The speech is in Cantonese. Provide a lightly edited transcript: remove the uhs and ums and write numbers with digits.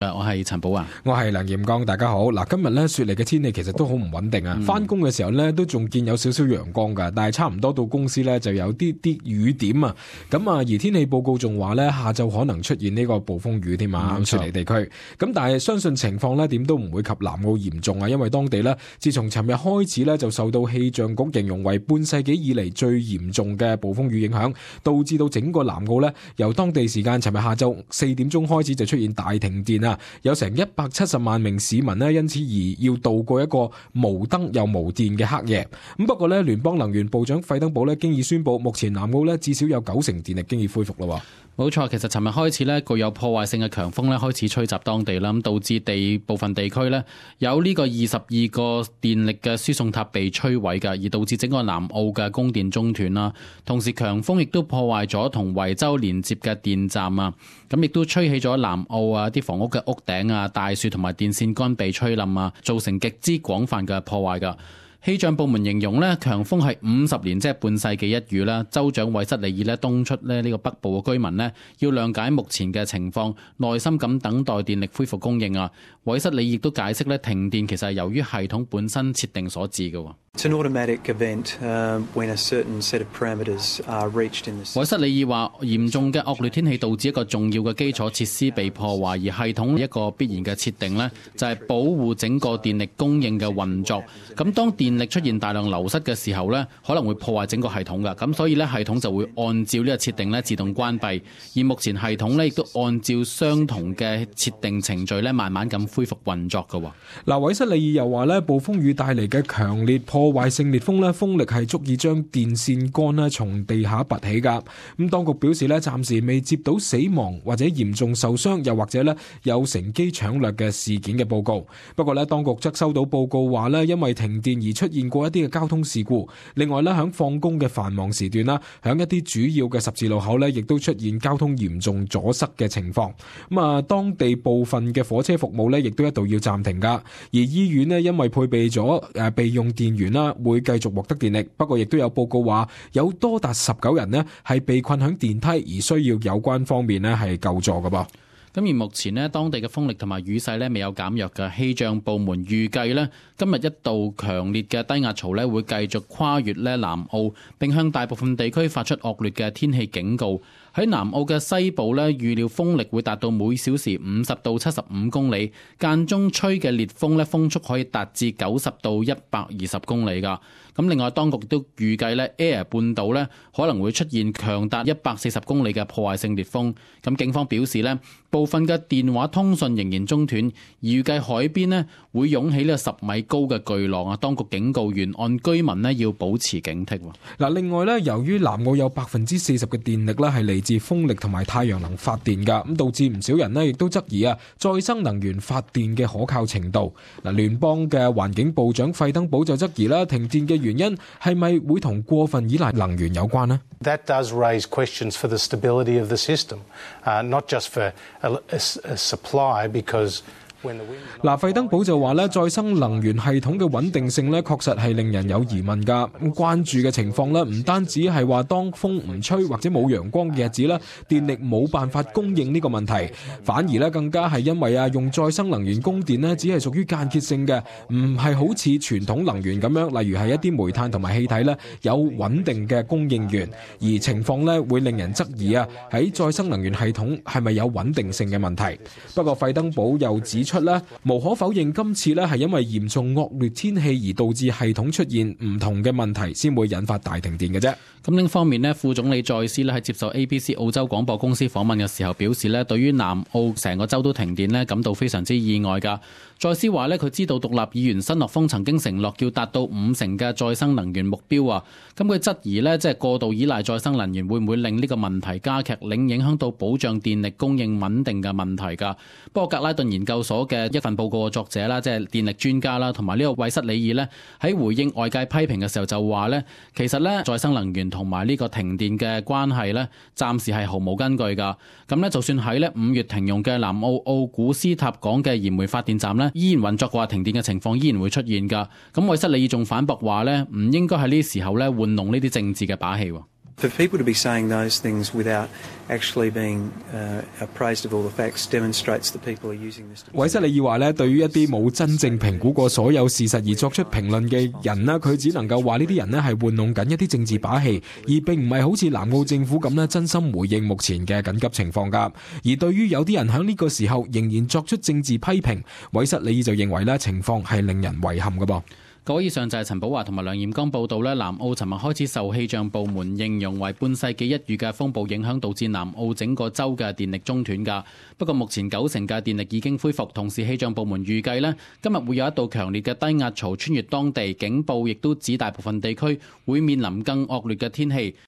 我係陳寶啊， 我係梁炎剛，大家好。嗱，今日咧雪梨嘅天氣其實都好唔穩定啊。翻工嘅時候咧都仲見有少少陽光噶，但係差唔多到公司咧就有啲雨點啊。咁啊，而天氣報告仲話咧下晝可能出現呢個暴風雨添啊，雪梨地區。咁但係相信情況咧點都唔會及南澳嚴重啊，因為當地咧自從尋日開始咧就受到氣象局形容為半世紀以嚟最嚴重嘅暴風雨影響，導致到整個南澳咧由當地時間尋日下晝4點鐘開始就出現大停電啊。有成170萬名市民呢，因此而要度過一個無燈又無電嘅黑夜。咁不過呢，聯邦能源部長費登堡呢，經已宣布，目前南澳呢至少有90%電力經已恢復啦。 冇錯，其實尋日開始呢，具有破壞性嘅強風呢開始吹襲當地啦，咁導致部分地區呢有呢個22個電力嘅輸送塔被摧毀嘅，而導致整個南澳嘅供電中斷啦。同時強風亦都破壞咗同維州連接嘅電站啊，咁亦都吹起咗南澳啊啲房屋嘅屋頂啊、大樹同埋電線桿被吹冧啊，造成極之廣泛嘅破壞㗎。氣象部門形容呢，強風係50年，即係半世紀一遇啦。州長韋瑟利爾呢敦促呢個北部嘅居民呢要諒解目前嘅情況，耐心咁等待電力恢復供應啊。韋瑟利爾亦都解釋呢，停電其實係由於系統本身設定所致嘅。 It's an automatic event when a certain set of parameters are reached in the system. 韋瑟利爾話，嚴重嘅惡劣天氣導致一個重要嘅基礎設施被破壞，而系統一個必然嘅設定呢，就係保護整個電力供應嘅運作。咁當電力出現大量流失嘅時候呢，可能會破壞整個系統㗎。咁所以呢，系統就會按照呢個設定呢自動關閉。而目前系統呢亦都按照相同嘅設定程序呢慢慢咁恢復運作㗎。 嗱，韋瑟利爾又話呢，暴風雨帶嚟嘅強烈破壞性烈風咧，風力係足以將電線桿咧從地下拔起噶。咁當局表示咧，暫時未接到死亡或者嚴重受傷，又或者咧有乘機搶掠嘅事件嘅報告。不過咧，當局則收到報告話咧，因為停電而出現過一啲嘅交通事故。另外咧，響放工嘅繁忙時段啦，響一啲主要嘅十字路口咧，亦都出現交通嚴重阻塞嘅情況。咁啊，當地部分嘅火車服務咧，亦都一度要暫停噶。而醫院咧，因為配備咗備用電源啦，會繼續獲得電力。不過亦都有報告話，有多達19人呢係被困響電梯，而需要有關方面呢係救助㗎噃。 咁而目前呢，當地嘅風力同埋雨勢呢未有減弱嘅。氣象部門預計呢，今日一道強烈嘅低壓槽呢會繼續跨越呢南澳，並向大部分地區發出惡劣嘅天氣警告。喺南澳嘅西部呢，預料風力會達到每小時50到75公里，間中吹嘅烈風呢，風速可以達至90到120公里㗎。咁另外，當局都預計呢 Eyre 半島呢可能會出現強達140公里嘅破壞性烈風。咁警方表示呢，部分嘅電話通訊仍然中斷，預計海邊呢會湧起呢個10米高嘅巨浪啊！當局警告沿岸居民呢要保持警惕。 嗱，另外呢，由於南澳有40%嘅電力呢係嚟自風力同埋太陽能發電㗎，咁導致唔少人呢亦都質疑啊再生能源發電嘅可靠程度。嗱，聯邦嘅環境部長費登堡就質疑啦，停電嘅原因係咪會同過分依賴能源有關呢？ That does raise questions for the stability of the system, not just for a supply, because 嗱，費登堡就話咧，再生能源系統嘅穩定性咧，確實係令人有疑問㗎。咁關注嘅情況咧，唔單止係話當風唔吹或者冇陽光嘅日子咧，電力冇辦法供應呢個問題，反而咧更加係因為用再生能源供電咧，只係屬於間歇性嘅，唔係好似傳統能源咁樣，例如係一啲煤炭同埋氣體咧有穩定嘅供應源，而情況咧會令人質疑喺再生能源系統係咪有穩定性嘅問題。不過費登堡又指出咧，無可否認今次咧係因為嚴重惡劣天氣而導致系統出現唔同嘅問題，先會引發大停電嘅啫。 咁另一方面咧，副總理再斯咧喺接受 ABC 澳洲廣播公司訪問嘅時候表示咧，對於南澳成個州都停電咧感到非常之意外㗎。再斯話咧，佢知道獨立議員新諾豐曾經承諾要達到50%嘅再生能源目標啊。咁佢質疑咧，即係過度依賴再生能源會唔會令呢個問題加劇，影響到保障電力供應穩定嘅問題㗎。不過格拉頓研究所嘅一份報告嘅作者啦，即係電力專家啦，同埋呢個韋瑟里爾呢，喺回應外界批評嘅時候就話呢，其實呢再生能源同埋呢個停電嘅關係呢，暫時係毫無根據㗎。咁呢，就算喺呢5月停用嘅南澳奧古斯塔港嘅燃煤發電站呢，依然運作嘅話，停電嘅情況依然會出現㗎。咁韋瑟里爾仲反駁話呢，唔應該喺呢時候呢玩弄呢啲政治嘅把戲。 For people to be saying those things without actually being appraised of all the facts demonstrates that people are using this. 韋塞里爾話咧，對於一啲冇真正評估過所有事實而作出評論嘅人呢，佢只能夠話呢啲人呢係玩弄緊一啲政治把戲，而並唔係好似南澳政府咁呢真心回應目前嘅緊急情況㗎。而對於有啲人喺呢個時候仍然作出政治批評，韋塞里爾就認為呢情況係令人遺憾㗎噃。 各位，以上就係陳寶華同埋梁彥剛報道咧，南澳尋日開始受氣象部門形容為半世紀一遇嘅風暴影響，導致南澳整個州嘅電力中斷㗎。不過目前90%嘅電力已經恢復，同時氣象部門預計咧，今日會有一道強烈嘅低壓槽穿越當地，警報亦都指大部分地區會面臨更惡劣嘅天氣。